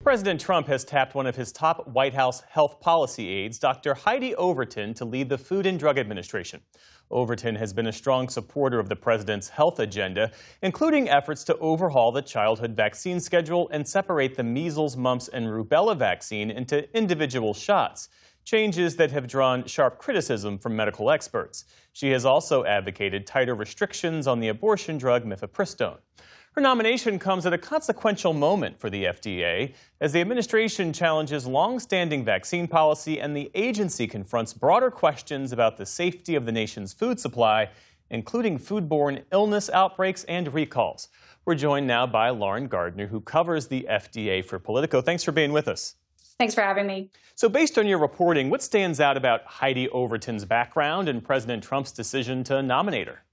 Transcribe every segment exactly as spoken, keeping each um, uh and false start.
President Trump has tapped one of his top White House health policy aides, Doctor Heidi Overton, to lead the Food and Drug Administration. Overton has been a strong supporter of the president's health agenda, including efforts to overhaul the childhood vaccine schedule and separate the measles, mumps, and rubella vaccine into individual shots, changes that have drawn sharp criticism from medical experts. She has also advocated tighter restrictions on the abortion drug mifepristone. Her nomination comes at a consequential moment for the F D A, as the administration challenges long-standing vaccine policy and the agency confronts broader questions about the safety of the nation's food supply, including foodborne illness outbreaks and recalls. We're joined now by Lauren Gardner, who covers the F D A for Politico. Thanks for being with us. Thanks for having me. So based on your reporting, what stands out about Heidi Overton's background and President Trump's decision to nominate her?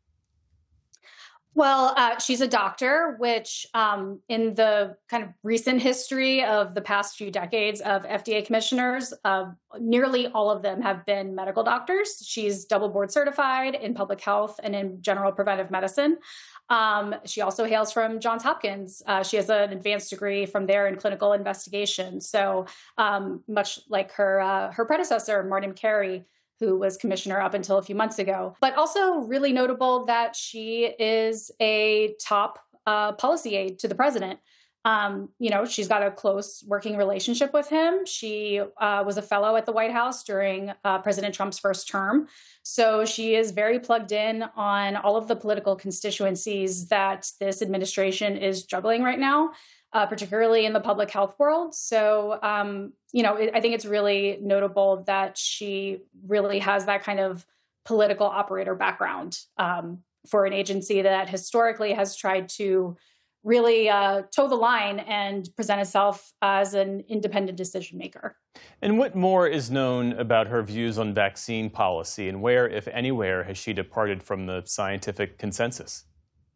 Well, uh, she's a doctor, which um, in the kind of recent history of the past few decades of F D A commissioners, uh, nearly all of them have been medical doctors. She's double board certified in public health and in general preventive medicine. Um, she also hails from Johns Hopkins. Uh, she has an advanced degree from there in clinical investigation. So um, much like her uh, her predecessor, Martin Carey, who was commissioner up until a few months ago. But also really notable that she is a top uh, policy aide to the president. Um, you know, she's got a close working relationship with him. She uh, was a fellow at the White House during uh, President Trump's first term. So she is very plugged in on all of the political constituencies that this administration is juggling right now, uh, particularly in the public health world. So, um, you know, it, I think it's really notable that she really has that kind of political operator background um, for an agency that historically has tried to really uh, toe the line and present itself as an independent decision maker. And what more is known about her views on vaccine policy, and where, if anywhere, has she departed from the scientific consensus?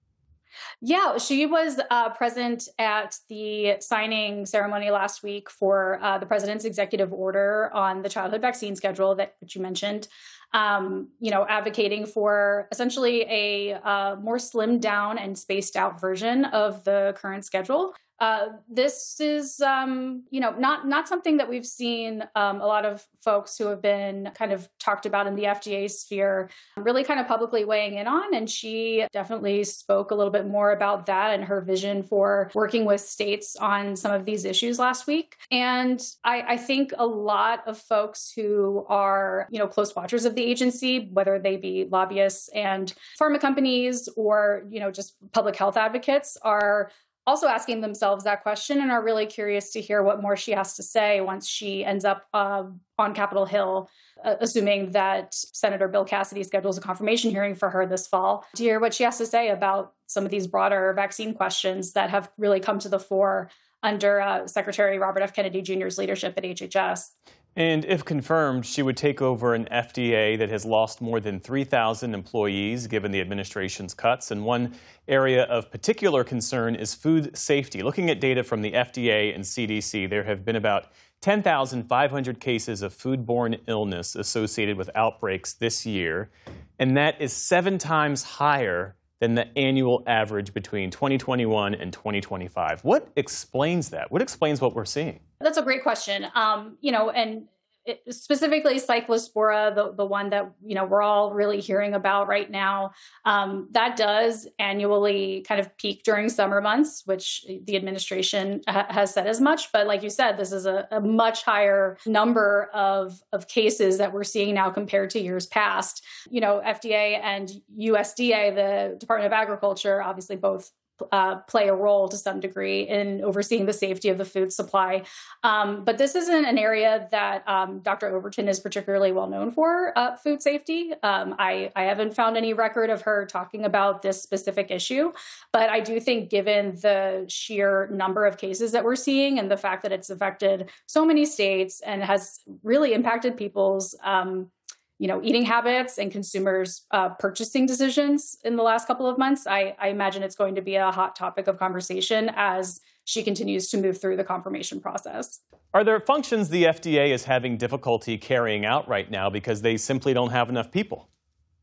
Yeah, she was uh, present at the signing ceremony last week for uh, the president's executive order on the childhood vaccine schedule that which you mentioned. Um, you know, advocating for essentially a uh, more slimmed down and spaced out version of the current schedule. Uh, this is, um, you know, not not something that we've seen um, a lot of folks who have been kind of talked about in the F D A sphere really kind of publicly weighing in on. And she definitely spoke a little bit more about that and her vision for working with states on some of these issues last week. And I, I think a lot of folks who are, you know, close watchers of the agency, whether they be lobbyists and pharma companies or, you know, just public health advocates, are also asking themselves that question and are really curious to hear what more she has to say once she ends up uh, on Capitol Hill, uh, assuming that Senator Bill Cassidy schedules a confirmation hearing for her this fall, to hear what she has to say about some of these broader vaccine questions that have really come to the fore under uh, Secretary Robert F. Kennedy Junior's leadership at H H S. And if confirmed, she would take over an F D A that has lost more than three thousand employees given the administration's cuts. And one area of particular concern is food safety. Looking at data from the F D A and C D C, there have been about ten thousand five hundred cases of foodborne illness associated with outbreaks this year. And that is seven times higher than the annual average between twenty twenty-one and twenty twenty-five. What explains that? What explains what we're seeing? That's a great question. Um, you know, and it, specifically Cyclospora, the, the one that, you know, we're all really hearing about right now, um, that does annually kind of peak during summer months, which the administration ha- has said as much. But like you said, this is a, a much higher number of, of cases that we're seeing now compared to years past. You know, F D A and U S D A, the Department of Agriculture, obviously both Uh, play a role to some degree in overseeing the safety of the food supply. Um, but this isn't an area that um, Doctor Overton is particularly well known for, uh, food safety. Um, I, I haven't found any record of her talking about this specific issue. But I do think given the sheer number of cases that we're seeing and the fact that it's affected so many states and has really impacted people's um, you know, eating habits and consumers' uh, purchasing decisions in the last couple of months, I, I imagine it's going to be a hot topic of conversation as she continues to move through the confirmation process. Are there functions the F D A is having difficulty carrying out right now because they simply don't have enough people?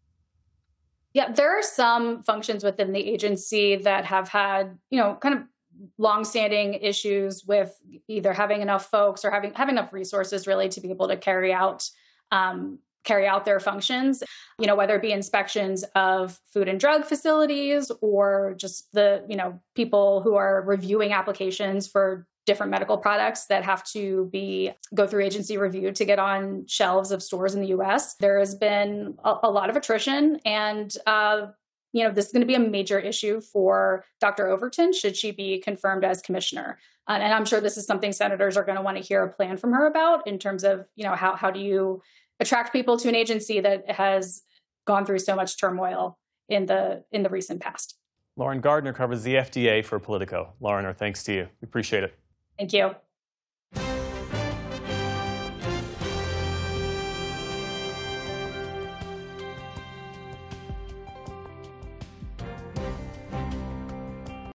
Yeah, there are some functions within the agency that have had, you know, kind of longstanding issues with either having enough folks or having having enough resources really to be able to carry out um, carry out their functions, you know, whether it be inspections of food and drug facilities or just the, you know, people who are reviewing applications for different medical products that have to be go through agency review to get on shelves of stores in the U S. There has been a, a lot of attrition, and uh, you know, this is going to be a major issue for Doctor Overton should she be confirmed as commissioner. Uh, and I'm sure this is something senators are going to want to hear a plan from her about in terms of, you know, how how do you attract people to an agency that has gone through so much turmoil in the in the recent past. Lauren Gardner covers the F D A for Politico. Lauren, our thanks to you. We appreciate it. Thank you.